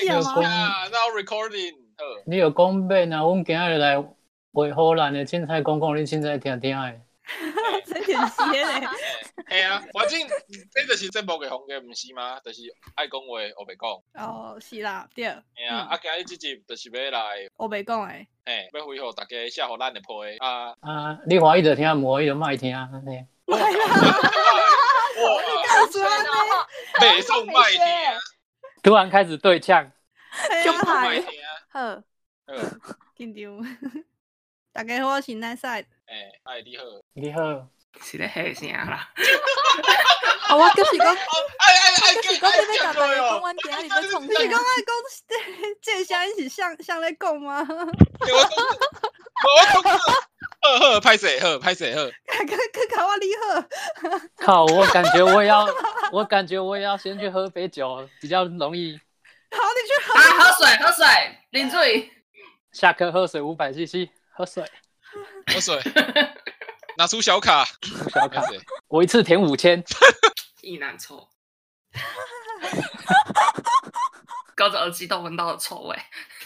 啊吗？ now recording。 你有讲要呐，阮今日来画好咱的凊彩讲讲，你凊彩听听的。 真点邪嘞！ 嘿啊，反正这就是节目的风格，毋是吗？就是爱讲话，我袂讲。 哦，是啦，对。 嘿啊，今日这集就是要来， 我袂讲诶。 嘿，要回互大家写互咱的批啊。 你欢喜就听，无欢喜就莫听，安尼。 哇！告诉安尼， 袂送莫听。 突然开始对呛， 就歹。 好， 紧张。大家好，我是奈赛。 哎，你好。 你好。 是咧嘿声啦。 我就是讲， 就是讲你要甲大家讲，阮今日要创啥？ 你是讲爱讲这声音是像咧讲吗？ 我讲。好，拍谁好，拍谁好。 去考我你好。 靠，我感觉我也要先去喝杯酒，比较容易。 好，你去喝。 喝水，啉水。 下课喝水500cc，喝水。 拿出小卡， 我一次填5000。 意难抽。隔着耳机都闻到了臭味。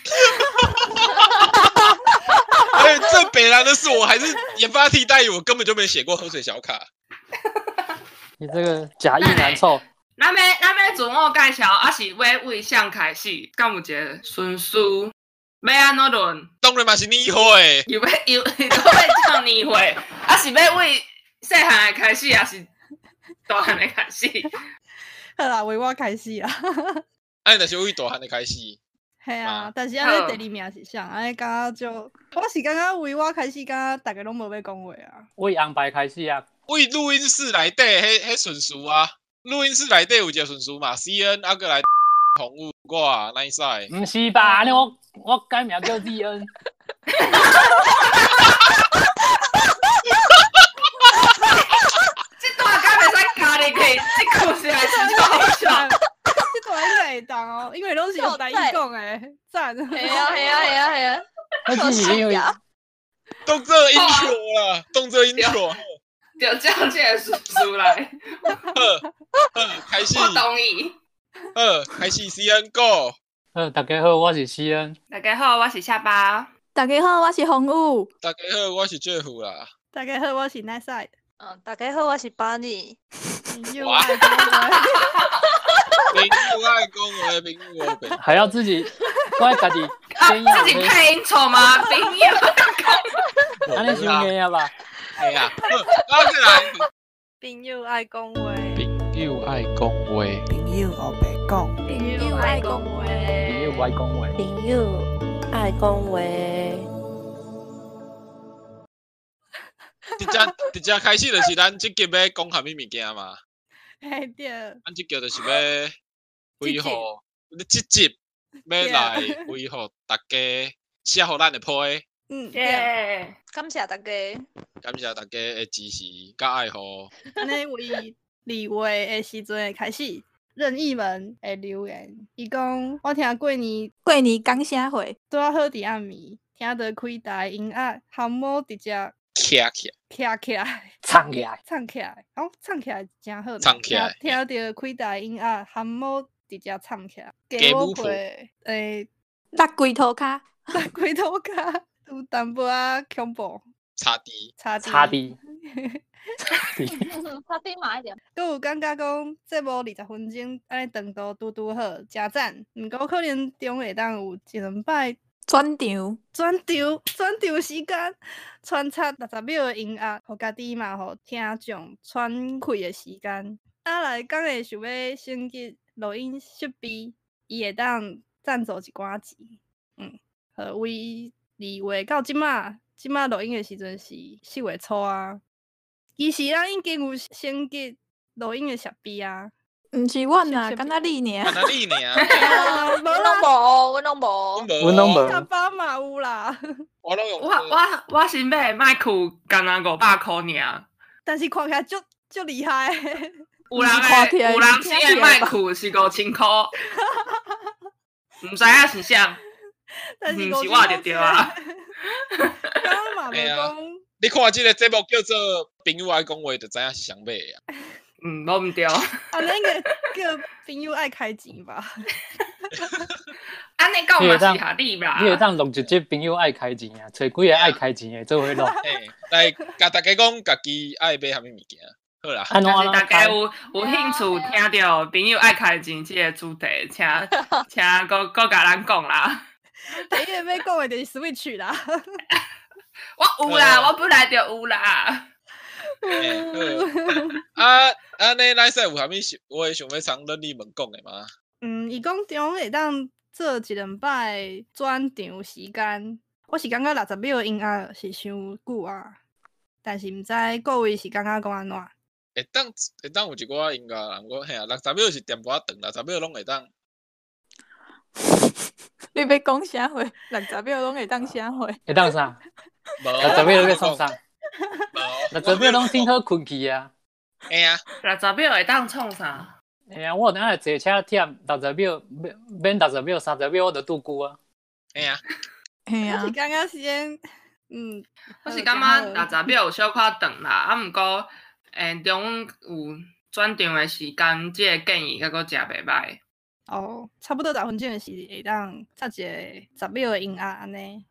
这北兰的是我还是研发替代役，我根本就没写过喝水小卡。 你这个假意难凑。 咱要自我介绍，还是要为谁开始？敢有一个顺序？要安怎论？ 当然嘛是你会。 又要叫你会，还是要为细汉的开始，还是大汉的开始？ 好啦，为我开始啦。 就是为大汉的开始。 系啊，但是安尼第二名是啥？安尼感觉就，我是感觉为我开始，感觉大家拢无要讲话啊。 为红白开始啊。 为录音室内底，迄顺序啊。录音室内底有一个顺序嘛 ，CN 啊个来红物我那赛。 唔是吧？安尼我改名叫 ZN。 这段敢袂使加入去，这故事还是超好笑。 这段应该会当哦，因为拢是用台语讲诶，赞。 系啊。 那是因为动作 intro 啦，动作 intro。 就叫这个叔叔来。 开始。 我同意。 开始 CN Go。 大家好，我是 CN。 大家好，我是下巴。 大家好，我是红武。 大家好，我是 Jeff 啦。 大家好，我是奈赛。 大家好，我是 Bunny。 朋友爱讲话。 朋友。 还要自己怪自己自己配音错吗？朋友。 安尼伤硬啊吧？ 系啊，我再来。 朋友爱讲话。 朋友爱讲话。 朋友后白讲。 朋友爱讲话。 朋友爱讲话。 朋友爱讲话。 直接开始就是咱这集要讲下面物件嘛。 嘿对。 咱这集就是要为互这集要来为互大家写互咱的批。 对。感谢大家。 感谢大家的支持甲爱护。 安尼为2月的时阵开始，任意门会留言，伊讲我听过年讲啥话？ 拄好伫暗暝，听到开台音乐，喊某直接徛起来， 唱起来， 唱起来真好。 唱起来， 听到开台音乐，喊某直接唱起来。 加舞谱。 落龟头卡， 有淡薄仔恐怖。 差低。 差低慢一点。 佮有感觉讲节目20分钟，安尼长度拄好，真赞。毋过可能中会当有1-2摆转场时间，穿插60秒的音乐，互家己嘛，互听众喘气的时间。来讲会想要升级录音设备，伊会当赞助一寡钱。为2月到即马录音的时阵是4月初啊。其实咱已经有升级录音的设备啊。 毋是阮啊，敢若你尔。 无啦， 阮拢无。 下巴嘛有啦。 我是买的麦克，敢若500块尔。 但是看起来足厉害。 有人买的麦克是5000块。毋知影是啥。 但是毋是我就对啊。 刚嘛无讲。 你看这个节目叫做《朋友爱讲话》，就知影是谁买的啊。 无毋对。 那个叫朋友爱开钱吧。 尼讲嘛是合理啦。 你会当录一集朋友爱开钱啊，找几个爱开钱的做伙录。 来甲大家讲，家己爱买啥物物件，好啦。 安怎但是大家有兴趣听到朋友爱开钱这个主题，请搁甲咱讲啦。 第一个要讲的就是 Switch 啦。 我有啦，我本来就有啦。 安尼咱有啥物我想要常恁你们讲的吗？ 伊讲中会当做一两摆转场时间，我是感觉60秒的音乐是伤久啊，但是毋知各位是感觉讲安怎？ 会当有一寡音乐人讲，嘿啊，60秒是点无长，60秒拢会当。 你要讲啥话？60秒拢会当啥话？ 会当啥？60秒要创啥？60秒拢挺好困去啊。 哎呀 ，60秒会当创啥？ 哎呀，我等下坐车忝60秒，免60秒、30秒我就拄久啊。 哎呀， 我是感觉先， 我是感觉60秒有小可长啦，啊，毋过中有转场的时间，这个建议还阁诚袂歹。 哦，差不多10分钟的是会当插一个10秒的音乐安尼。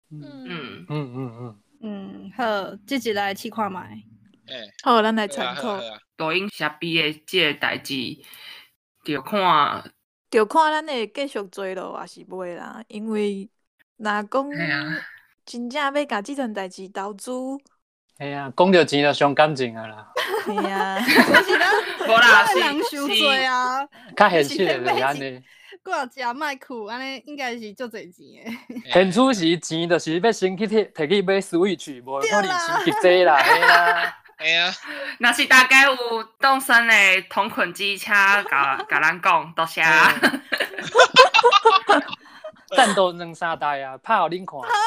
好，这集来试看卖。 好，咱来参考。 录音设备的这个代志，着看咱会继续做咯，还是袂啦？因为若讲真正要甲这件代志投资， 哎呀，讲到钱就伤感情啊啦。 系啊， 就是咱无啦， 人伤多啊， 较现实的就是安尼。 我有食麦克，安尼应该是足侪钱的。 现此时钱就是要先去摕去买 Switch， 无可能先急济啦，嘿啦。 哎呀， 若是大家有动身的同捆机车，甲咱讲，多谢。 战斗2、3台啊，拍互恁看。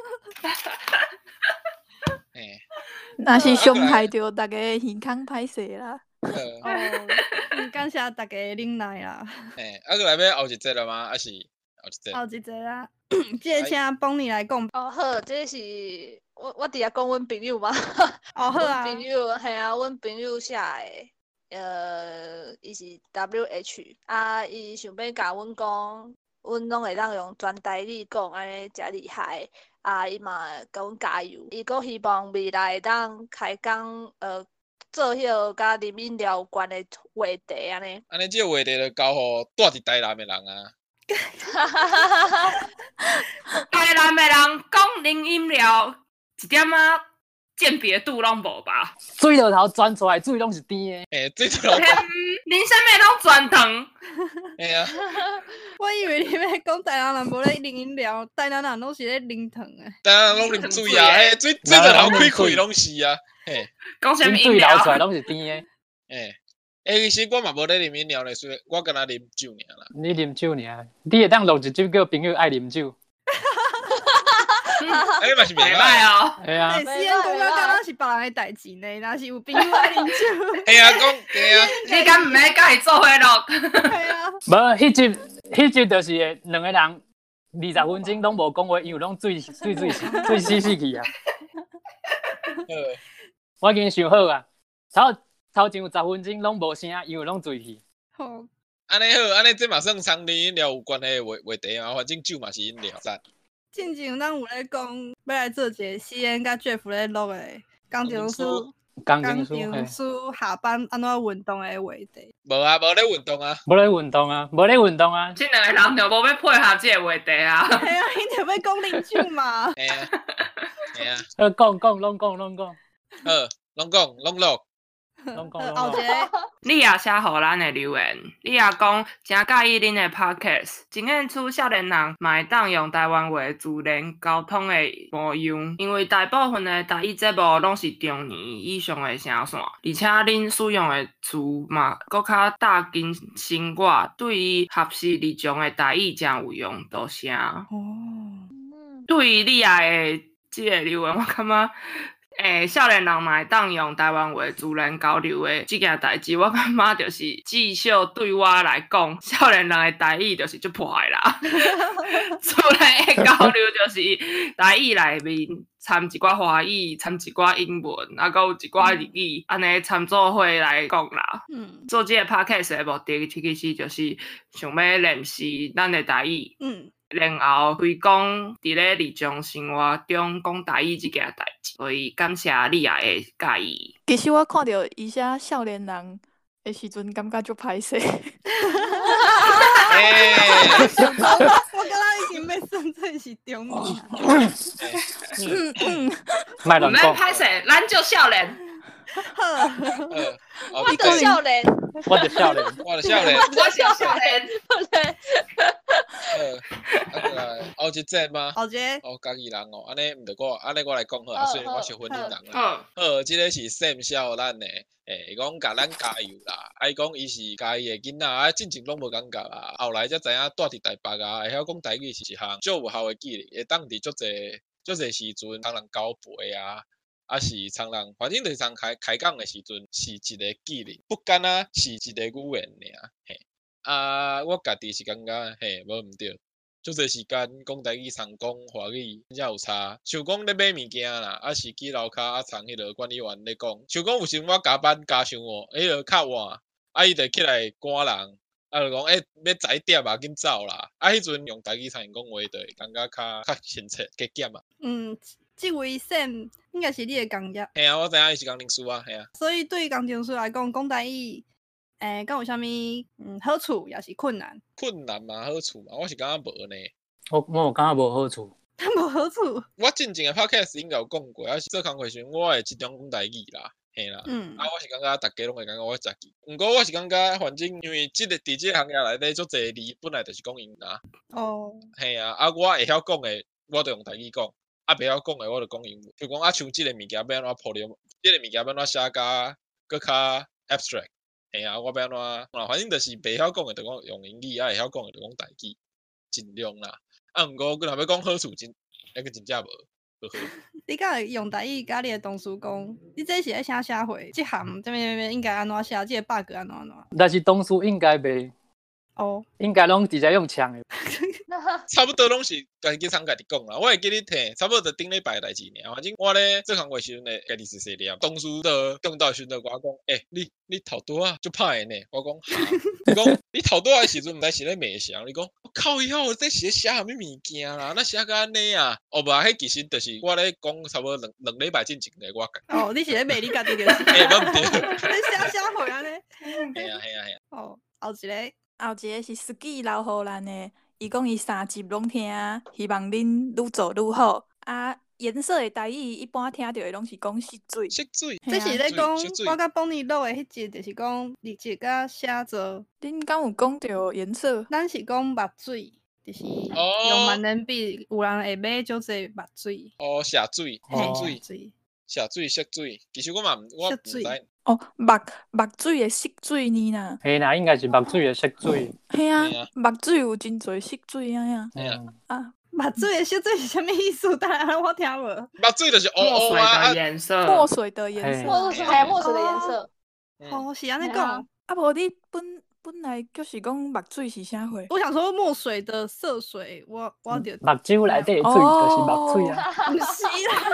若是伤害着大家健康歹势啦。 感谢大家忍耐啦。 个来要后一节了吗？还是后一节？ 后一节啦，这请邦尼来讲。 哦好，这是我伫遐讲阮朋友嘛。 哦好啊。 阮朋友系啊，阮朋友写的，伊是 WH 啊，伊想要甲阮讲，阮拢会当用全台语讲，安尼诚厉害。啊，伊嘛甲阮加油，伊阁希望未来会当开讲做迄个甲啉饮料有关的话题安尼。 安尼即个话题就交互住伫台南的人啊。 台南的人讲啉饮料一点仔鉴别度拢无吧？ 水落头钻出来，水拢是甜的。水落头。 恁啥物拢全糖。 哎呀， 我以为你要讲台南人无咧啉饮料，台南人拢是咧啉糖诶。 台南人拢啉水啊，水落头开开拢是啊。 讲啥物饮料？水流出来拢是甜的。其实我嘛无咧啉饮料咧，所以我敢若啉酒尔啦。 你啉酒尔，你会当录一集叫朋友爱啉酒。 嘛是袂歹哦。 系啊。 私人讲到敢若是别人的代志呢，若是有朋友爱啉酒。 系啊，讲系啊。 你敢毋免甲伊做伙录？ 系啊。 无，迄集就是两个人20分钟拢无讲话，因为拢醉死去啊。我已经想好啊，头前有10分钟拢无声，因为拢醉去。 好。 安尼好，安尼这嘛算常啉饮料有关的话题啊，反正酒嘛是饮料赞。 进前咱有咧讲要来做一个CN甲 Jeff 咧录诶钢琴书下班安怎运动诶话题。 无啊，无咧运动啊。 这两个人就无要配合这个话题啊。 系啊，伊就要讲啉酒嘛。 系啊，系啊。 讲，拢讲。 拢讲，拢录。 后一个， 你也写互咱的留言，你也讲真介意恁的 podcast， 真兴趣少年人嘛会当用台湾话自然沟通的模样，因为大部分的台语节目拢是中年以上的声线，而且恁使用的词嘛搁较搭紧生活，对于学习日常的台语真有用，多谢。对于你的这个留言，我感觉。少年人嘛会当用台湾话自然交流的这件代志，我感觉就是至少对我来讲，少年人的台语就是足破坏啦。自然的交流就是台语内面掺一寡华语，掺一寡英文，啊，佮有一寡日语，安尼掺做伙来讲啦。做这个 podcast 的目的其实就是想要认识咱的台语。 然后推广伫咧日常生活中讲台语即件代志，所以感谢你也会介意。 其实我看到伊些少年人的时阵，感觉就歹势。 我刚刚已经被算做是中年。 卖乱讲， 歹势，咱就少年。 我的少年， 我的少年， 我的少年， 我是少年。 后一节吗？ 后一个， 家己人哦，安尼毋得我，安尼我来讲好啊，虽然我是婚姻人啦。好，即个是 Sam 少咱的，伊讲甲咱加油啦，伊讲伊是家己的囡仔，进前拢无感觉啦，后来才知影住伫台北啊，会晓讲台语是一项足有效的技能，会当伫足侪时阵通人交陪啊。是常人，反正就是常开讲的时阵是一个技能，不干啊是一个语言尔。嘿，我家己是感觉嘿无毋对，足侪时间讲台语、常讲华语，真正有差。像讲咧买物件啦，是去楼骹常迄个管理员咧讲，像讲有时我加班加伤哦，迄个较晚，伊就起来赶人，就讲要早点啊，紧走啦。迄阵用台语常讲话，就会感觉较亲切、加减啊。 这位 Sam 应该是你的工业。 嘿啊，我知影伊是工程师啊，嘿啊。 所以对工程师来讲，讲台语，敢有啥物好处，也是困难？ 困难嘛，好处嘛，我是感觉无呢。 我感觉无好处。 无好处。 我进前的 podcast 应该有讲过，是做工课时我会集中讲台语啦，嘿啦。我是感觉大家拢会感觉我会食记。不过我是感觉，反正因为伫这个行业内底，足侪字本来就是讲英啦。 哦。 嘿啊，我会晓讲的，我就用台语讲。袂晓讲的，我就讲英文。就讲像即个物件要安怎铺了，即个物件要安怎写甲搁较 abstract。嘿啊，我要安怎，反正就是袂晓讲的就讲用英语，会晓讲的就讲台语，尽量啦。毋过若要讲好处，那个真正无。 你敢会用台语甲你的同事讲，你这是咧写回，即项这边应该安怎写，即个 bug 安怎？ 但是同事应该袂。应该拢直接用枪的。 差不多拢是家己常家己讲啦，我会记你听，差不多就顶礼拜代志尔。反正我咧做工课时阵咧，家己是细念，同事就中到时阵我讲，你头拄啊就歹呢。我讲哈，你讲你头拄的时阵毋知是咧骂啥，你讲靠以后这是写啥物物件啦？那写个安尼啊？无，迄其实就是我咧讲差不多两礼拜之前咧，我讲。你是咧骂你家己就是。 无毋对。 你写回安尼。 嘿啊。 后一个。 后一个是司机留互咱的，伊讲伊3集拢听，希望恁愈做愈好。颜色的台语一般听到的拢是讲色水。 色水， 这是咧讲我甲邦尼录的迄集，就是讲日记甲写作。 恁敢有讲到颜色？ 咱是讲目水，就是用万能笔，有人会买足侪目水。 写水，写水，色水。其实我毋知。 目水的色水呢啦。 嘿啦，应该是目水的色水。 嘿啊，目水有真侪色水啊。 目水的色水是啥物意思？当然我听无。 目水就是墨水的颜色。 墨水的颜色。 墨水的颜色。 是安尼讲。 无你本来就是讲目水是啥货？ 我想说墨水的色水，我就目睭内底的水就是目水啊。 不是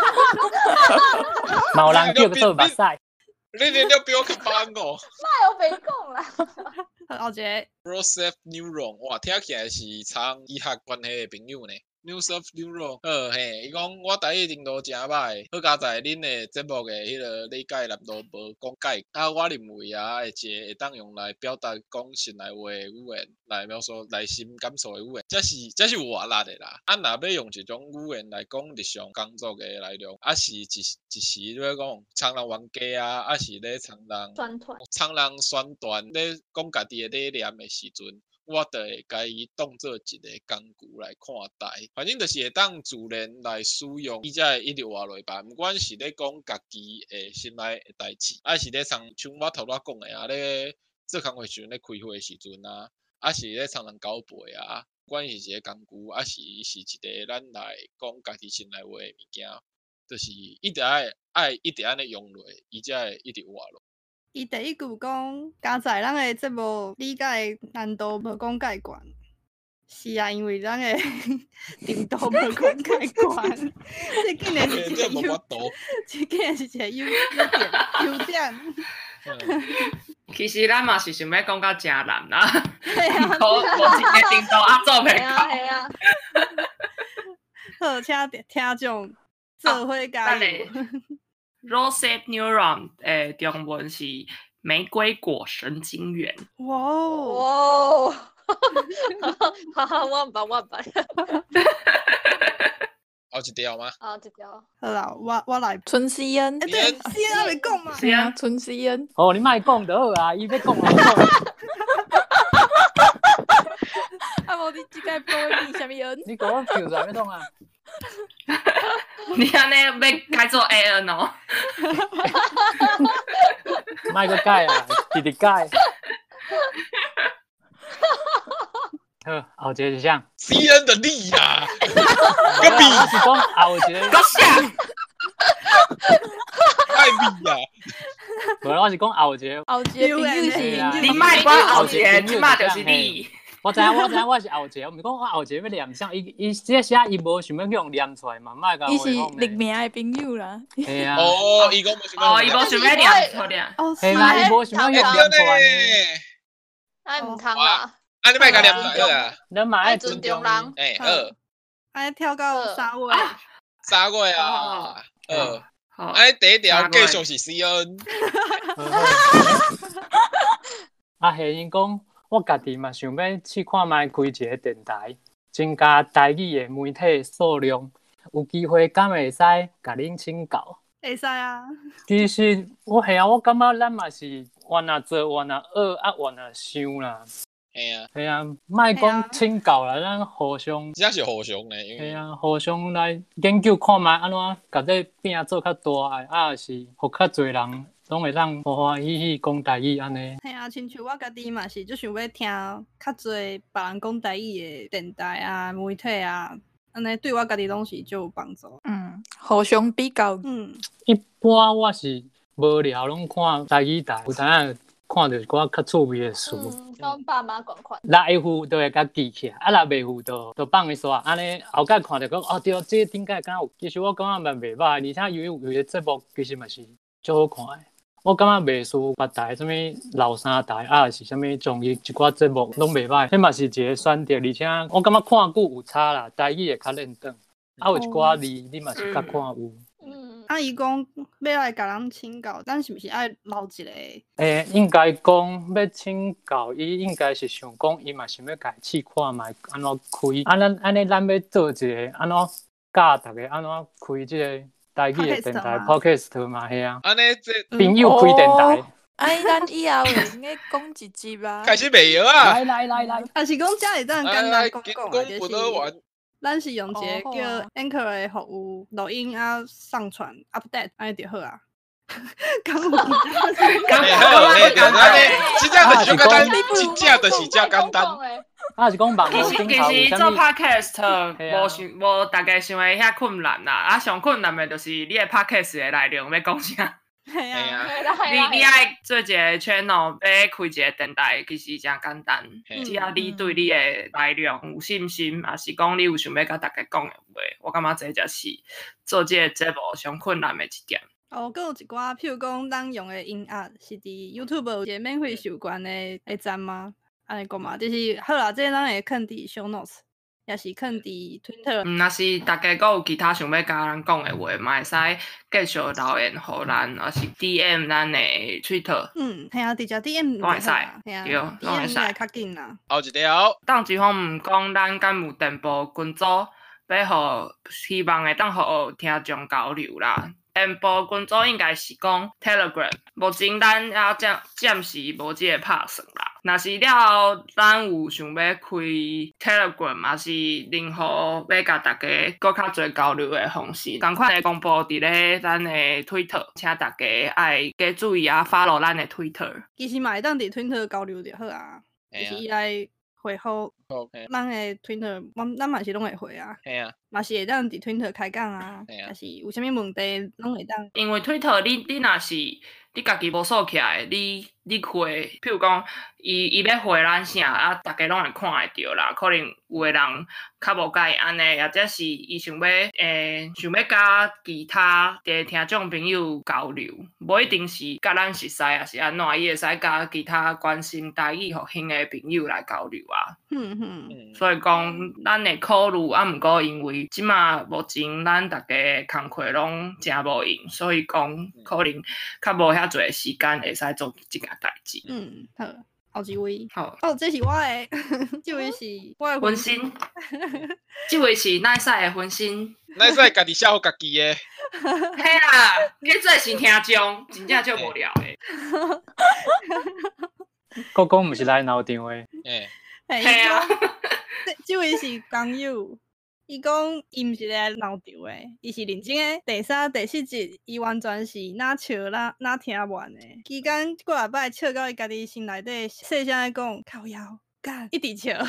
啦。 冇人叫做目屎。 你比我较班哦。 那有白讲啦。 后一个 Joseph Neuron， 哇，听起来是常医学关系的朋友呢。Joseph Neuron， 嘿，伊讲我台语程度真歹，好加在恁的节目的迄个理解难度无讲解。我认为会一个会当用来表达讲心内话的语言，来描述内心感受的语言，这是有活力的啦。若要用一种语言来讲日常工作的内容，是一时咧讲常人冤家啊，是咧常人宣传咧讲家己的理念的时阵。我就会甲伊当做一个工具来看待，反正就是会当自然来使用，伊才会一直活落吧。毋管是咧讲家己诶心内诶代志，是咧像我头仔讲诶咧做工课时阵咧开会时阵是咧常人交陪不管是一个工具，是一个咱来讲家己心内话诶物件，就是一直爱一直安尼用落，伊才会一直活落。 伊第一句讲，加在咱的节目理解难度无讲介悬，是啊，因为咱的程度无讲介悬，这竟然是一个这竟然是一个优点。 其实咱嘛是想要讲到真难啦，无一个程度做袂到。 好，请听众做伙加油。 Rosette neuron 中文是玫瑰果神经元。 哇哦！ 哇哦！哈哈，我唔捌。 后一条吗？ 啊，一条。 好啦，我来。 春思恩， 对，先还没讲嘛。 是啊，春思恩。 哦，你莫讲就好啊，伊要讲就讲。 啊，无你即个播的是啥物恩？ 你讲我跳出来要创啊？ 你安尼要改做 AN 哦？ 莫个改啊，直直改。好，后一个是啥 ？CN 的力啊，个笔我是讲后一个。 个啥？ 太笔啊！ 无，我是讲后一个。 后一个朋友是你莫讲后一个，即马就是你。 我知影我是后一个，毋是讲我后一个要念啥，伊这写伊无想要去用念出来嘛，莫甲我。 伊是匿名的朋友啦。 系啊。 哦，伊讲无想要。 哦，伊无想要念出来。 哦， 系啦，伊无想要用念出来。 哎，唔通啦。 啊，你莫甲念出来啊！ 咱嘛爱尊重人。 好。 哎，跳到3位。 3位啊！ 好。 哎，第一条继续是 CN。 啊，系因讲。我家己嘛想要去看卖开一个电台，增加台语的媒体数量。有机会敢会使甲恁请教？ 会使啊。 其实我感觉咱嘛是原来做原来学啊原来想啦。系啊，莫讲请教啦，咱互相。 真是互相呢。 系啊，互相来研究看卖安怎甲这饼做较大个，啊是互较侪人。拢会当欢欢喜喜讲台语安尼。 系啊，亲像我家己嘛是，就想要听较侪别人讲台语的电台啊、媒体啊，安尼对我家己拢是就有帮助。 互相比较。 一般我是无聊拢看台语台，有当下看到一寡较趣味的事。 跟爸妈共款。 若会赴就会甲记起来，啊若袂赴就放伊煞。安尼后盖看到讲哦对，这顶盖敢有，其实我感觉嘛袂歹，而且有的节目其实嘛是足好看的。我感觉袂输别台，什么老三台啊，是什么综艺一寡节目拢袂歹，迄嘛是一个选择，而且我感觉看久有差啦，台语会较认真，啊有一寡字你嘛是较看有。 啊，伊讲要来甲人请教，咱是毋是爱留一个？ 应该讲要请教，伊应该是想讲，伊嘛想要家试看卖安怎开，安尼咱要做一个安怎教大家安怎开即个。台语的电台 podcast 嘛，系啊。 安尼这朋友开电台。 哎，咱以后会应该讲一集啊。 开始袂晓啊！ 来。 啊是讲遮里当简单讲不得完。 咱是用一个叫 Anchor 的服务录音啊，上传 update 安尼就好啊。讲有真正就是简单，真正就是遮简单。 啊是讲网络顶头其实做 podcast 无大家想的遐困难啦，啊上困难的就是你的 podcast 的内容要讲啥。 系啊， 你爱做一个 channel， 要开一个电台，其实真简单。只要你对你的内容有信心，也是讲你有想要甲大家讲的话，我感觉这才是做这个节目上困难的一点。 哦，还有一寡，譬如讲咱用的音乐是伫 YouTube 有一个免费授权的站吗？安尼讲嘛，就是好啦，这咱会放伫 show notes， 也是放伫 Twitter。 若是大家还有其他想要甲咱讲的话，嘛会使继续留言互咱，或是 DM 咱的 Twitter。 系啊，直接 DM 拢会使， 对，拢会使较紧啦。 后一条， 当一方毋讲，咱敢有电报群组，要互希望会当互听众交流啦。电报群组应该是讲 Telegram， 目前咱也暂时无即个拍算啦。若是了后，咱有想要开 Telegram， 也是任何要甲大家搁较侪交流的方式。同款的公布伫咧咱的 Twitter， 请大家爱加注意啊 ，follow 咱的 Twitter。 其实嘛会当伫 Twitter 交流就好啊，就是伊来回复咱的 Twitter， 咱嘛是拢会回啊。嘛是会当伫 Twitter 开讲啊，也是有啥物问题拢会当。 因为 Twitter 你若是你家己无锁起来，你开，譬如讲，伊要回咱啥啊，大家拢会看会着啦。可能有的人较无介意安尼，或者是伊想要甲其他的听众朋友交流，无一定是甲咱熟悉，也是安怎，伊会使甲其他关心台语复兴的朋友来交流啊。所以讲，咱会考虑啊，毋过因为即马目前咱大家工课拢真无闲，所以讲可能较无遐侪时间会使做即件代志。 好，后一位， 好， 这是我的，这位是我的分身，这位是耐使的分身， 耐使家己写好家己的。 嘿啦，迄做是听众，真正足无聊的。 国公毋是来闹场的。 嘿啊， 这位是工友。伊讲伊毋是来闹场诶，伊是认真诶。第3、第4集，伊完全是哪笑哪听完诶。期间过来摆笑到伊家己心内底细声咧讲，靠腰干，一直笑。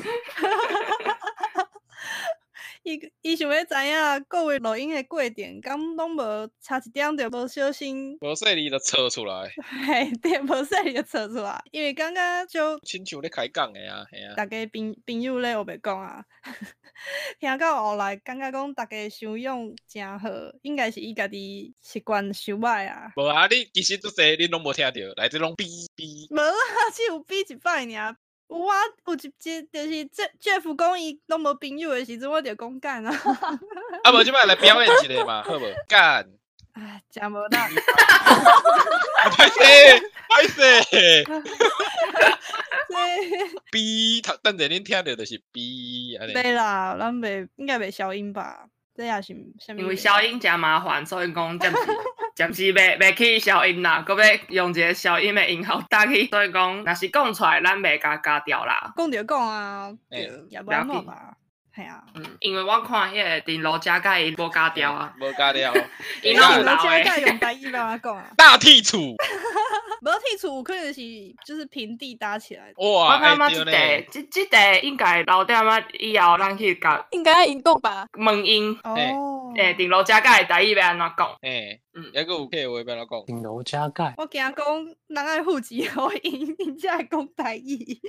伊想要知影各位录音诶过程，敢拢无差一点就无小心， 无细哩就错出来。 嘿，对，无细哩就错出来，因为感觉就亲像咧开讲诶啊，嘿啊。 大家朋友咧，我袂讲啊。听到后来，感觉讲大家修养真好，应该是伊家己习惯收歹啊。 无啊，你其实做侪你拢无听到，来这拢哔哔。 无啊，只有比一摆尔。有一集就是Jeff 讲伊拢无朋友的时阵，我就讲干啊。 啊，无即摆来表演一个嘛，好无？干。 哎，真无啦。 歹势，歹势。哔，等阵恁听到就是哔，安尼。 对啦，咱应该袂消音吧？这也是啥物？ 因为消音真麻烦，所以讲暂时袂去消音啦，搁要用一个消音的音效打去，所以讲若是讲出来，咱袂甲加掉啦。 讲就讲啊，也无安怎吧。系啊， 因为我看迄个电路加盖伊无加掉啊， 无加掉。 伊拢有留加盖用台语帮我讲啊。 大剔除。 无剔除有可能是就是平地搭起来的。 哇， 我感觉这个应该留点啊，以后咱去甲应该因讲吧？ 问因哦， 电路加盖台语要安怎讲？ 还佫有客话要怎讲？ 电路加盖。 我惊讲人爱户籍互因才会讲台语。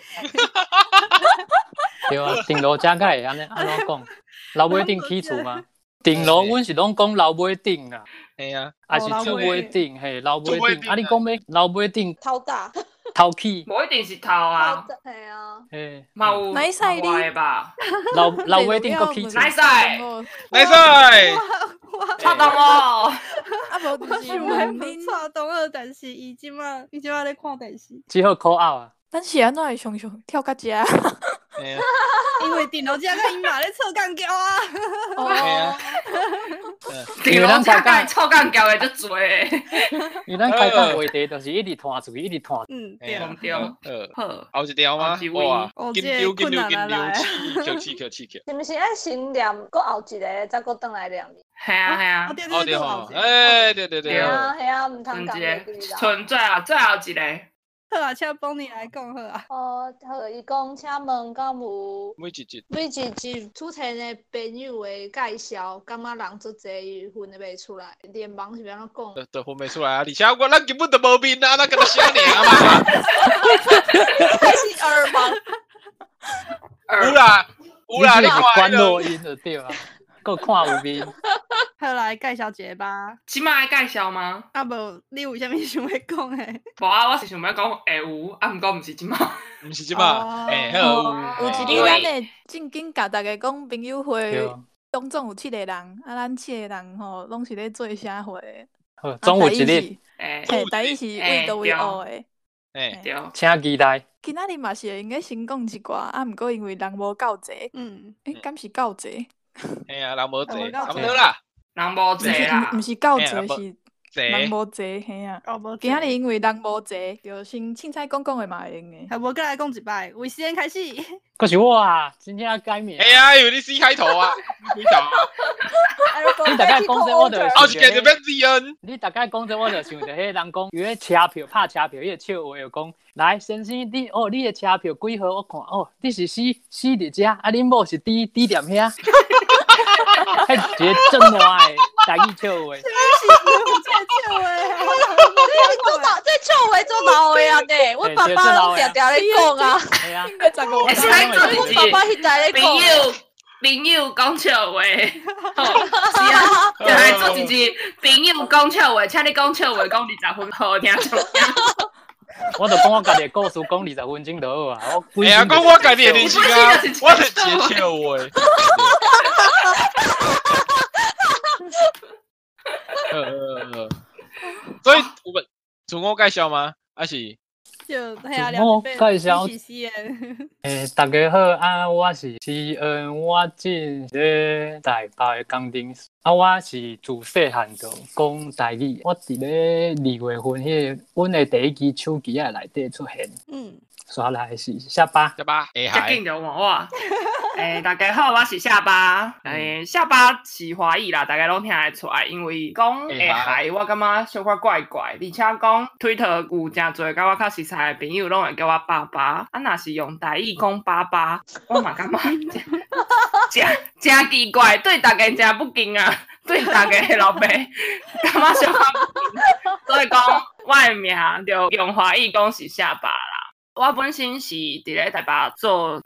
对啊，电路加盖安怎讲？楼尾顶起厝吗？电路阮是拢讲楼尾顶啦。 嘿啊， 啊是厝尾顶，嘿，楼尾顶。啊，你讲要楼尾顶头大， 头起， 无一定是头啊。 系啊， 嘿， 嘛有外吧？ 楼尾顶个起厝。 来使， 来使， 错动哦。 啊无就是想问恁错动了，但是伊即马咧看电视， 只好 call out 啊。 咱是安怎会常跳到遮？ 因为电脑遮个伊嘛咧错干胶啊。 电脑遮个错干胶的足多诶。 因为咱开讲话题就是一直拖出去，一直拖。 对。好， 后一条吗？哇，金丢，气球。 是毋是爱先念，搁后一个再搁倒来念？ 系啊。 对， 对， 系啊，毋通讲剩最后一个。 好啊，请帮你来讲好啊。 好，伊讲请问敢有每一集出现的朋友的介绍，感觉人足济分得袂出来，连忙是安怎讲？ 都分袂出来啊！而且咱根本都无面啊，咱跟他小尔嘛。 还是耳盲？ 有啦，你看关录音就对啊，搁看有面。 好，来介绍一个吧。 即摆介绍吗？ 啊无，你有啥物想要讲诶？ 无啊，我是想要讲会有，啊毋过毋是即摆。 毋是即摆，好。 有一日咱会正经甲大家讲朋友会，总有7个人，啊咱7个人吼，拢是咧做啥会？ 总有一日， 嘿，台语是为倒位学诶。 对， 请期待。 今仔日嘛是会应该先讲一寡，啊毋过因为人无够济，敢是够济？ 嘿啊，人无济，差不多啦。 人无济啦， 毋是够济，是人无济，嘿啊。今仔日因为人无济，就先凊彩讲话嘛会用诶。 还无再来讲一摆，为时间开始。 可是我啊，真正改名。 哎呀，因为你 C 开头啊，你开头啊。 你大概讲这我就后一个就变 ZN。 你大概讲这我就想着，迄人讲，因为车票拍车票，迄个笑话又讲，来先生，你的车票几号？我看你是死伫遮，啊，恁某是D 踮遐。迄一个真烂的台语笑话。 笑诶， 这笑话做老的啊呢，阮爸爸拢常常咧讲啊， 系啊， 应该怎个会使来做阮爸爸迄代咧讲的。 朋友讲笑话，吼，是啊，就来做一集朋友讲笑话，请你讲笑话讲20分，好听就听。 我就讲我家己的故事讲20分钟就好啊。 哎呀，讲我家己的人生啊，我是接笑话。所以我们自我介绍吗？还是？ 就系啊， 我介绍大家好啊，我是施恩，我进咧台北的工程师啊，我是自细汉就讲台语，我伫咧2月份阮的第一支手机啊内底出现，刷来是下巴， 接紧就换我。大家好，我是下巴。下巴是华语啦，大家拢听得出来，因为讲会害我感觉小可怪怪，而且讲 Twitter 有真侪甲我较熟悉的朋友拢会叫我爸爸，啊若是用台语讲爸爸，我嘛感觉真奇怪，对大家真不敬啊，对大家的老爸感觉小可不敬，所以讲我的名就用华语讲是下巴啦。我本身是伫咧台北做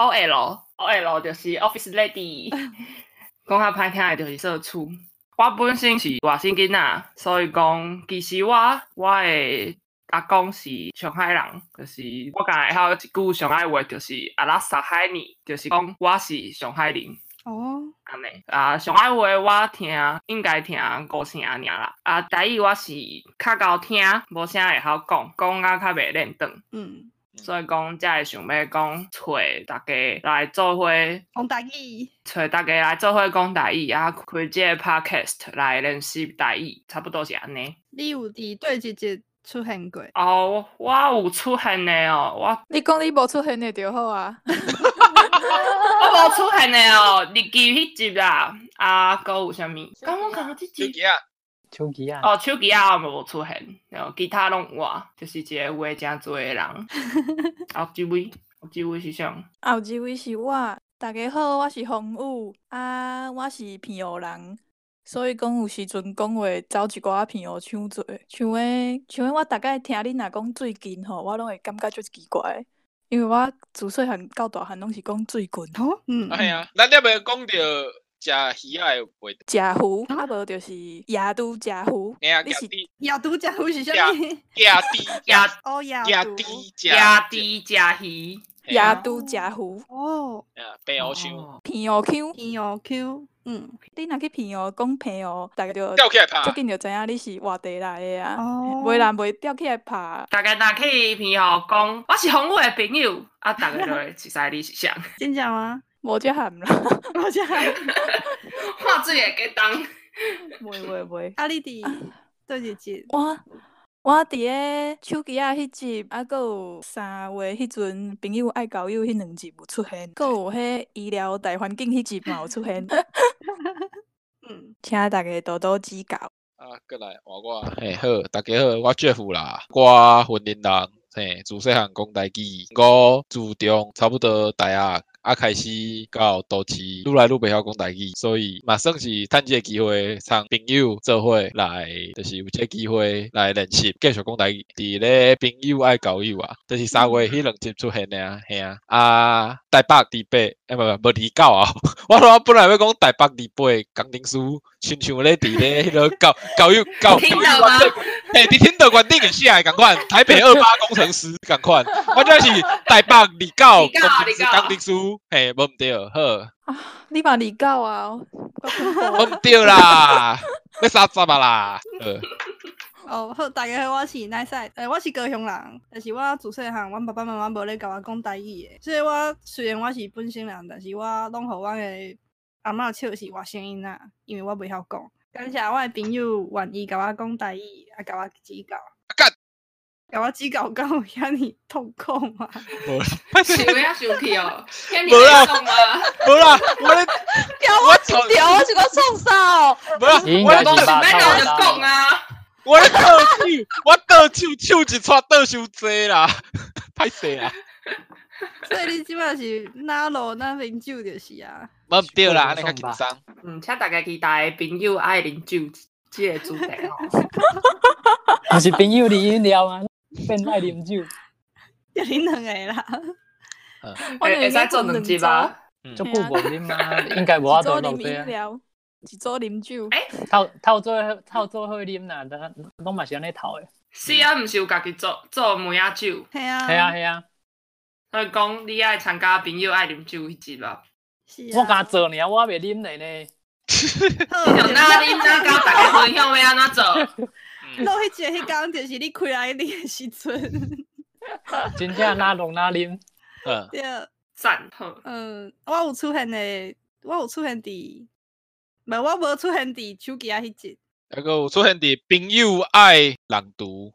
OL 就是 Office Lady， 讲较歹听的就是社畜。我本身是外省囡仔，所以讲其实我的阿公是上海人，就是我刚才还有一句上海话，就是阿拉上海人，就是讲我是上海人。 哦， 安尼上海话我听应该听5成尔啦。台语我是较够听，无啥会晓讲，讲啊较袂练转。所以讲，才会想要讲找大家来做伙讲台语， 找大家来做伙讲台语，啊，开这个 podcast 来练习台语，差不多是安尼。 你有伫对一集出现过？ 哦，我有出现的哦， 你讲你无出现的就好啊。 我无出现的哦，日记迄集啦，搁有啥物？刚我讲这集。 手机啊！ 哦，手机啊，我无出现，其他拢有啊，就是一个有诶真多诶人。后一位是啥？ 后一位是我。大家好，我是风雨我是平湖人，所以讲有时阵讲话走一寡平湖腔做，像我大概听恁若讲最近吼，我拢会感觉足奇怪，因为我自细汉到大汉拢是讲最近。 哎呀，咱了袂讲到。食鱼仔的话， 食糊无就是野猪食糊。 你是野猪食糊是啥物？ 野猪食鱼， 野猪食糊。 哦， 平湖腔， 平湖腔，你若去平湖讲平湖，大家就吊起来拍， 最近就知影你是外地来的啊。袂人袂吊起来拍。 大家若去平湖讲，我是风雨的朋友，大家就会知你是啥。 真假吗？ 无遮含啦， 无遮含， 看水会给当。 袂。 你伫对一集？ 我伫咧手机迄集，搁有3月迄阵朋友爱交友迄2集有出现，搁有迄医疗大环境迄集嘛有出现。请大家多多指教。 过来换我，好，大家好，我 Jeff 啦，我云林人，自细汉讲台语，我自中差不多大学。开始到都市，愈来愈袂晓讲台语，所以嘛算是趁这个机会，参朋友做伙来，就是有这个机会来练习，继续讲台语。伫咧朋友爱交友啊，就是3月迄2集出现的啊，嘿啊，台北伫北，无29啊，我本来要讲台北伫北工程师，像咧伫咧迄个交友，伫听到原顶个写的共款，台北28工程师共款，我这是台北29工程师。无毋对，好。 你嘛29啊？ 无毋对啦，要30啊啦。 好，大家好，我是奈赛，我是高雄人，但是我自细汉，阮爸爸妈妈无咧教我讲台语的，所以我虽然我是本省人，但是我拢互阮的阿嬷笑是外省囡仔，因为我袂晓讲。感谢我的朋友愿意甲我讲台语，甲我指教。甲我指教到遐尼痛苦嘛？ 想遐生气哦，遐尼痛吗？ 无啦， 我是个创啥哦？ 无啦， 我讲是要讲就讲啊！ 我倒手一撮倒伤济啦，歹势啦。 所以你即摆是哪路哪啉酒就是啊？ 无对啦，安尼较轻松。 请大家期待朋友爱啉酒这个主题哦。 不是朋友啉饮料啊，变爱啉酒。 就恁两个啦。 会使做两集吧？ 足久无啉啊，应该无法度落底啊。 一组啉酒。 透做好啉啦，拢嘛是安尼透诶。 是啊，毋是有家己做梅仔酒？ 系啊， 系啊系啊。 所以讲你爱参加朋友爱啉酒迄集吧。 我敢做呢，我袂啉咧呢。 你就哪啉哪教大家分享要安怎做。 落迄集迄工就是你开来啉诶时阵。 真正哪弄哪啉。 对。 赞好。 我有出现伫，我无出现伫手机啊迄集。 那个有出现伫朋友爱朗读。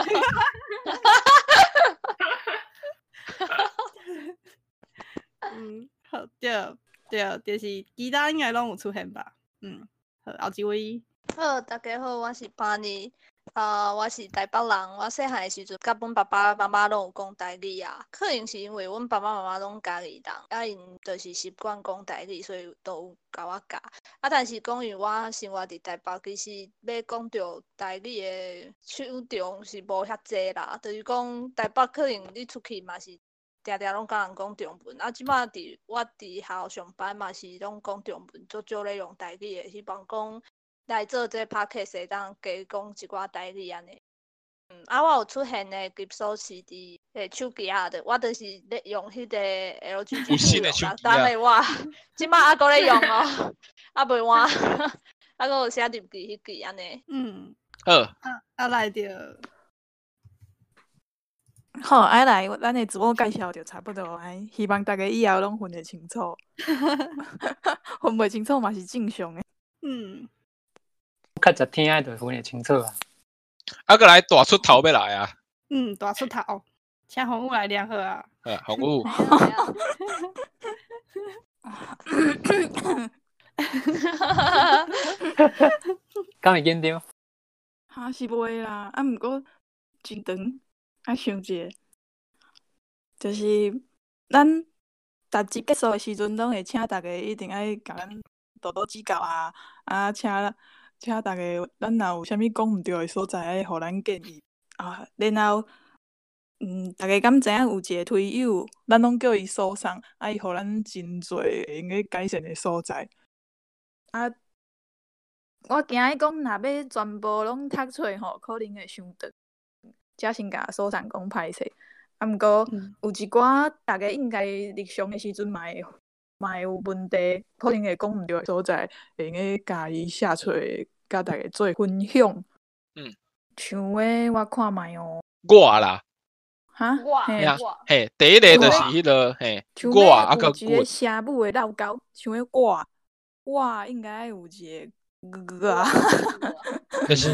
好，对，就是其他应该拢有出现吧。好，后一位。 好，大家好，我是班尼。我是台北人。我细汉的时阵，甲阮爸爸妈妈拢有讲台语啊。可能是因为阮爸爸妈妈拢家己人，因就是习惯讲台语，所以都有甲我教。但是讲因为我生活伫台北，其实要讲到台语的手中是无遐济啦。就是讲台北可能你出去嘛是定定拢甲人讲中文。即摆我伫校上班嘛是拢讲中文，足少咧用台语的。希望讲来做这 podcast 会当加讲一寡台语安尼。我有出现的集数是伫手机啊的，我就是咧用迄个 LG 新的手机当然我即摆还咧用哦，袂换，还有写入去迄句安尼。 好， 来着。 好，来，咱的自我介绍就差不多，希望大家以后拢分得清楚。分袂清楚嘛是正常的。 较食听的就分得清楚啊。 个来大出头要来啊！ 大出头，请洪武来量好啊。 洪武。 敢会紧张？ 是袂啦，毋过真长，想一下，就是咱逐集结束的时阵，拢会请大家一定爱甲咱多多指教啊，请大家，咱若有啥物讲毋对的所在，爱互咱建议啊。然后，大家敢知影有一个推友，咱拢叫伊苏送，伊互咱真侪会用个改善的所在。我惊伊讲，若要全部拢读出吼，可能会伤长。才先甲苏送讲歹势，毋过有一寡大家应该日常的时阵嘛会有问题，可能会讲毋对的所在，会用个家己写出来，甲大家做分享。像我看卖哦。 我啦。 我。 第一个就是迄个我啊个有一个声母的绕高，像我应该有一个啊。 就是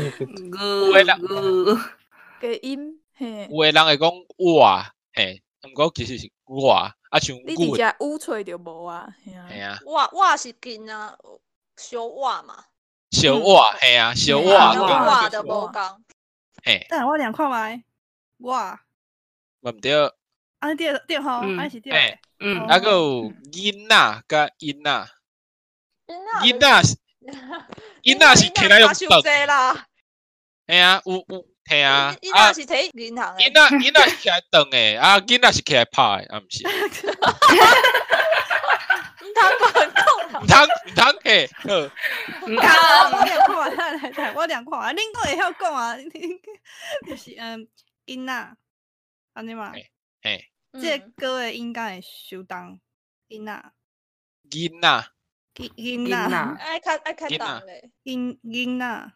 个音有的人会讲我毋过其实是我像你直接乌吹就无啊。 我是紧啊，小我嘛。 小我小我就无讲。 等我量看卖，我。 毋对。 对吼，是对。 还个有囡仔甲囡仔。囡仔是起来用凳啦。 有囡仔是摕银行诶。 囡仔是起来凳诶，囡仔是起来拍诶，毋是。 毋通讲，毋通我量看啊，恁个会晓讲啊，就是囡仔，安尼嘛。这歌诶应该会相当囡仔。囡仔， 爱较重咧。 囡仔，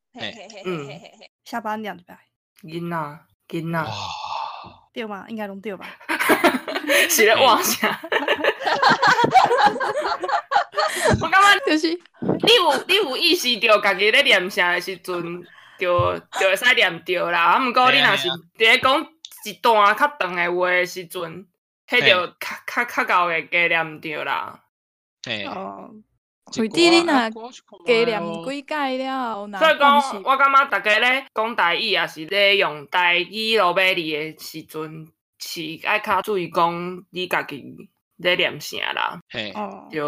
下班2点。 囡仔， 对吗？应该拢对吧？ 是咧换啥？我感觉就是你有意识到家己咧念啥的时阵，就会使念着啦。毋过你若是伫咧讲一段较长的话的时阵，迄就较够会加念着啦。 为滴你若加念几届了后， 所以讲，我感觉大家咧讲台语，也是咧用台语罗马字的时阵，是爱较注意讲你家己咧念啥啦。就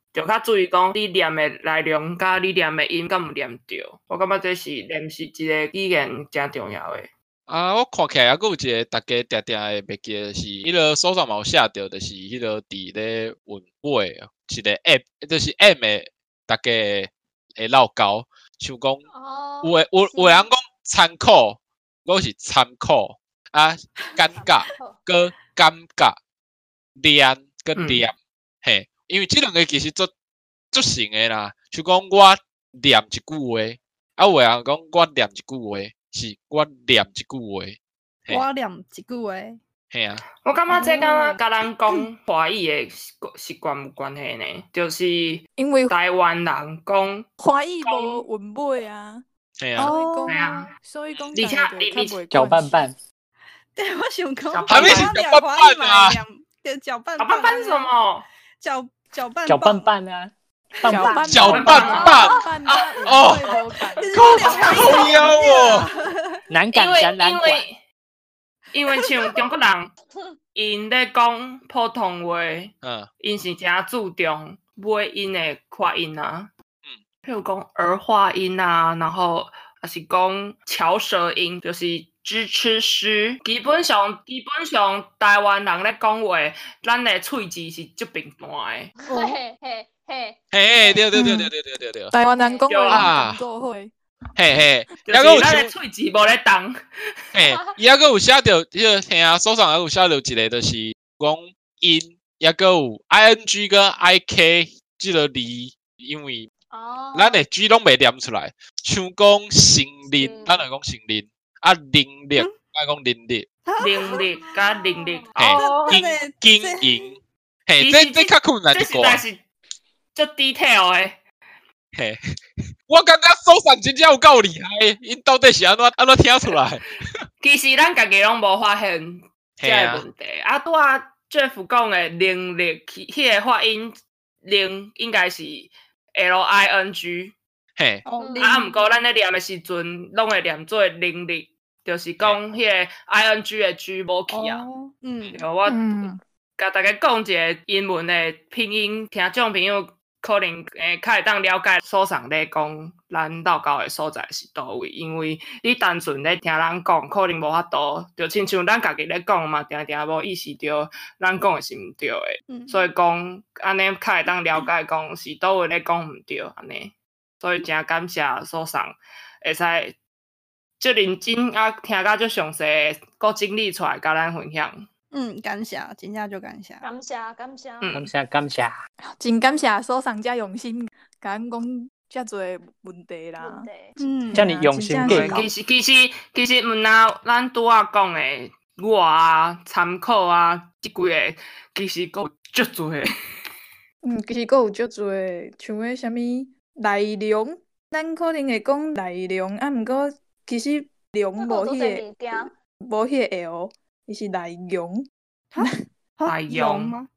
就较注意讲你念的内容甲你念的音敢有念着。我感觉这是练习一个语言真重要的。 我看起来还有一个大家定定会袂记的是，迄个手上嘛有写着，就是迄个伫咧文尾一个 app， 就是 app 的大家会闹交，像讲有人讲参考，我是参考啊，尴尬跟尴尬，念跟念，嘿，因为即两个其实足成的啦，像讲我念一句话，有人讲我念一句话。是我念一句话， 我念一句话， 嘿啊！ 我感觉这敢甲咱讲华语的习惯有关系呢，就是因为台湾人讲华语无文尾啊， 嘿啊， 所以讲， 而且搅拌拌， 对，我想讲， 还没是搅拌拌啊， 搅拌拌什么？ 搅拌啊。 搅拌拌哦，靠腰哦， 难感展览馆。 因为像中国人，因咧讲普通话，因是真注重尾音的发音啊，譬如讲儿化音啊，然后还是讲翘舌音，就是支吃诗。基本上台湾人咧讲话，咱的喙字是足平淡的。 嘿，对， 台湾人讲话做伙， 嘿， 就是咱的喙齿无咧动。 嘿，伊还佫有写着，迄个嘿啊，手上还有写着一个，就是讲音，也佫有 ing 跟 ik 即个字，因为咱的 G 拢袂念出来，像讲成立，咱来讲成立，啊能力，咱讲能力， 能力甲能力， 经营，嘿，这较困难一个。 足 detail 的， 嘿，我感觉手上真正有够厉害，因到底是安怎听出来？ 其实咱家己拢无发现这个问题。啊，拄啊 Jeff 讲的能力，迄个发音能应该是 ling， 嘿， 毋过咱咧念的时阵，拢会念做能力，就是讲迄个 ing 的 G 无去啊。我甲大家讲一个英文的拼音，听众朋友。可能较会当了解所上咧讲咱闹交的所在是倒位，因为你单纯咧听人讲，可能无法度，就亲像咱家己咧讲嘛，定无意识到咱讲的是毋对的，所以讲安尼较会当了解讲是倒位咧讲毋对安尼，所以真感谢所上会使足认真啊，听甲足详细，搁整理出来甲咱分享。 感谢，真正就感谢， 感谢， 真感谢所上遮用心，甲咱讲遮侪问题啦。 遮尔用心计较。 其实毋那咱拄仔讲的我啊、参考啊，即几个其实佫有足侪。 其实佫有足侪，像个啥物内容，咱可能会讲内容，啊，毋过其实容无迄个，无迄个 L。伊是内容， 内容吗？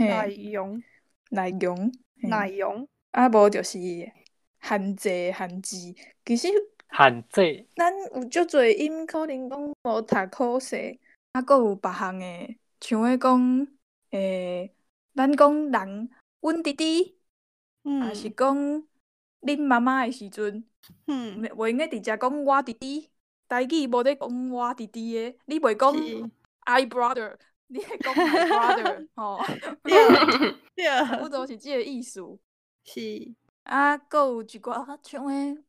内容， 啊，无就是限制。其实限制， 咱有足侪音可能讲无读考试，啊，佫有别项的，像个讲咱讲人，阮弟弟，还是讲恁妈妈的时阵，袂用个直接讲我弟弟。台语无咧讲我弟弟的，你袂讲 I brother， 你会讲 my brother， 吼，差不多是即个意思。 是啊，佫有一寡像个，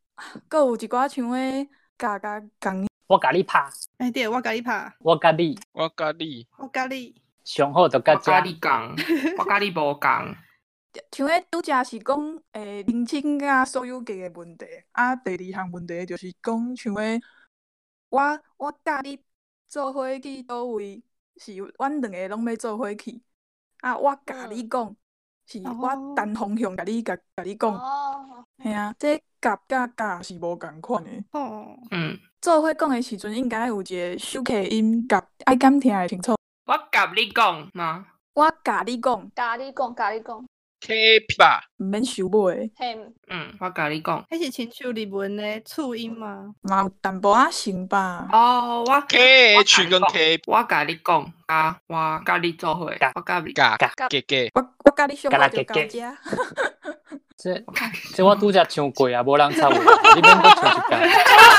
甲讲。 我甲你拍。 对，我甲你拍。 我甲你。上好就甲我甲你讲，我甲你无讲。 像个拄则是讲认清甲所有界的问题，啊，第二项问题就是讲像个。我甲你做伙去倒位，是阮两个拢要做伙去。啊，我甲你讲，是我单方向甲你讲。嘿啊，这夹甲是无共款的。做伙讲的时阵，应该有一个手气音夹，爱敢听会清楚。 我甲你讲吗？ 我甲你讲。 K 吧， 毋免收尾， 嘿， 我甲你讲， 迄是亲像日文的促音吗？ 嘛有淡薄仔像吧。 哦，我 KH 跟 K 我甲你讲，我甲你做伙，我甲你嘎嘎给， 我甲你上课就到遮。 这我拄则唱过啊，无人插话，你免搁唱一遍。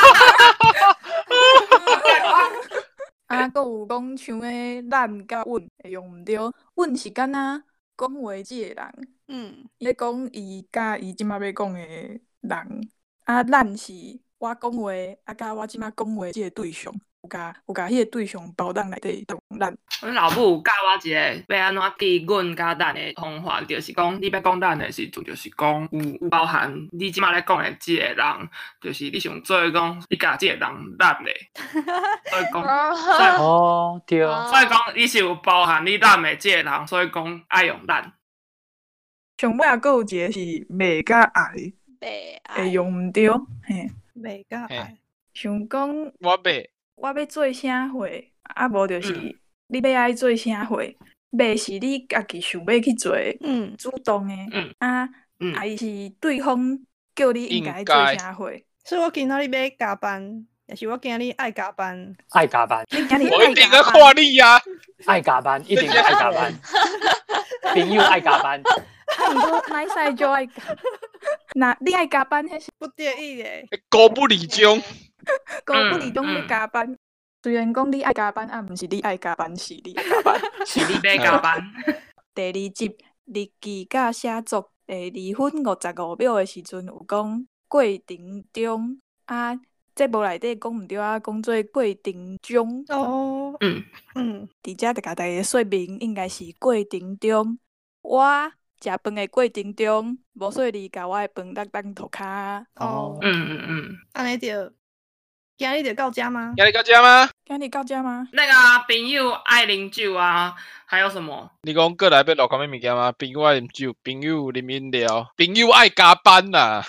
啊，搁有讲像诶，咱甲阮会用毋对，阮是敢若讲话即个人，伊咧讲伊甲伊即马要讲诶人，啊，咱是我讲话，啊，甲我即马讲话即个对象，有甲迄个对象包当内底当咱。 阮老母有教我一个要安怎记阮甲咱的方法，就是讲你要讲咱的时阵，就是讲有包含你即马咧讲的即个人，就是你想做讲你甲即个人咱的，所以讲， 哦，对， 所以讲伊是有包含你咱的即个人，所以讲爱用咱。 上尾啊，搁有一个是袂甲爱，会用毋对，嘿， 袂甲爱， 像讲我要做啥货，啊无就是你要爱做啥货，袂是你家己想要去做，主动的，还是对方叫你应该做啥货。 所以我今仔日要加班，也是我今日爱加班。 爱加班， 我一定要看你呀！ 爱加班，一定要爱加班。朋友爱加班。 啊，毋过哪使就爱加？那你爱加班，迄是不得已的。 高不离中， 高不离中要加班。虽然讲你爱加班，啊，毋是你爱加班，是你爱加班， 是你要加班。 第二集日记甲写作2分55秒的时阵，有讲过程中啊，节目内底讲毋对啊，讲做过程中。 哦， 伫遮就甲大家说明，应该是过程中，我食饭的过程中，无说你甲我的饭当涂骹。 哦，安尼着，今日就到遮吗？ 今日到遮吗？ 今日到遮吗？ 那个朋友爱啉酒啊，还有什么？ 你讲过来要录什么物件吗？朋友爱啉酒，朋友啉饮料，朋友爱加班啦。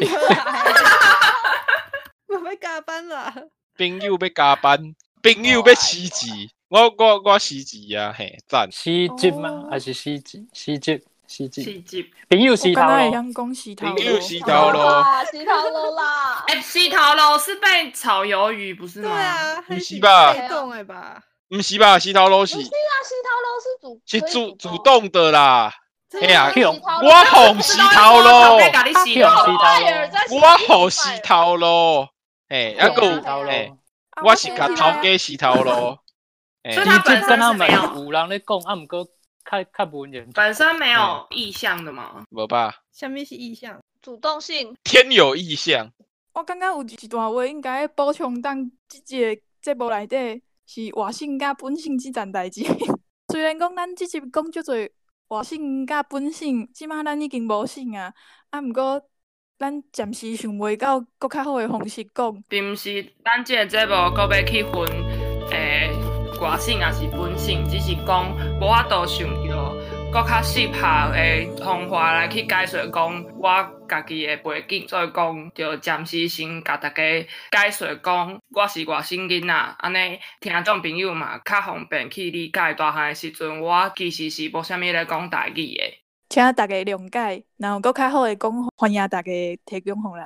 我要加班啦。 朋友要加班，朋友要辞职，我辞职啊，嘿，赞。 辞职吗？还是辞职？辞职。朋友洗头咯， 朋友洗头咯， 洗头咯啦！ 洗头咯是被炒鱿鱼不是吗？ 对啊， 不是吧？ 动的吧？ 不是吧？洗头咯是。 不是啊，洗头咯是主动的啦。哎呀， 我好洗头咯， 我好洗头咯。哎，那个哎，我是甲头家洗头咯。 所以他本身是没有人咧讲，啊，毋过。较文言， 本身没有意向的吗？ 无吧？ 什么是意向？ 主动性。 天有意向。 我感觉有一段话应该补充当即个节目内底是活性甲本性即件代志。虽然讲咱即集讲足侪活性甲本性，即马咱已经无性啊，毋过咱暂时想袂到搁较好的方式讲。 并毋是咱即个节目搁要去分活性也是本性，只是讲无法度想着搁较适合的方法来去解说讲我家己的背景，所以讲就暂时先甲大家解说讲我是外省囡仔，安尼听众朋友嘛较方便去理解。大汉的时阵，我其实是无啥物咧讲台语的， 请大家谅解，然后搁较好的讲，欢迎大家提供互咱。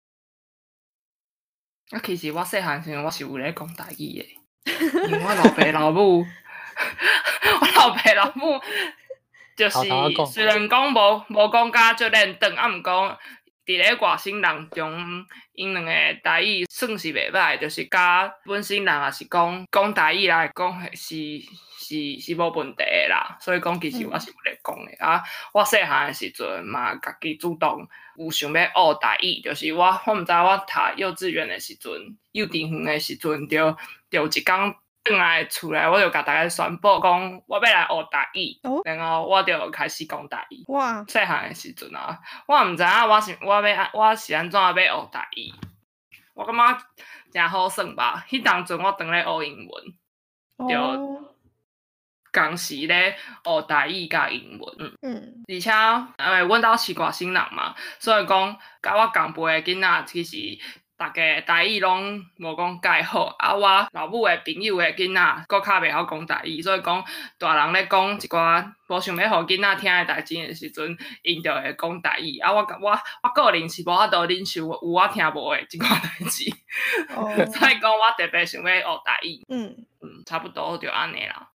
啊，其实我细汉时阵我是有咧讲台语的。因为我老爸老母，就是虽然讲无讲甲足认真，啊，毋过伫咧外省人中，因两个台语算是袂歹，就是甲本省人也是讲台语来讲是无问题的啦。所以讲其实我是有咧讲的啊。我细汉的时阵嘛，家己主动有想要学台语，就是我毋知我读幼稚园的时阵，幼稚园的时阵就一天转来厝内，我就甲大家宣布讲，我要来学台语，然后我就开始讲台语。 哇！ 细汉的时阵啊，我毋知影我是安怎要学台语，我感觉真好耍吧。迄当阵我当咧学英文，就同时咧学台语甲英文。而且阮兜是外省人嘛，所以讲甲我同辈的囡仔其实大家台语拢无讲介好，啊，我老母的朋友的囡仔搁较袂晓讲台语，所以讲大人咧讲一寡无想要互囡仔听的代志的时阵，因就会讲台语。啊，我个人是无法度忍受有我听无的即寡代志，所以讲我特别想要学台语。差不多就安尼啦。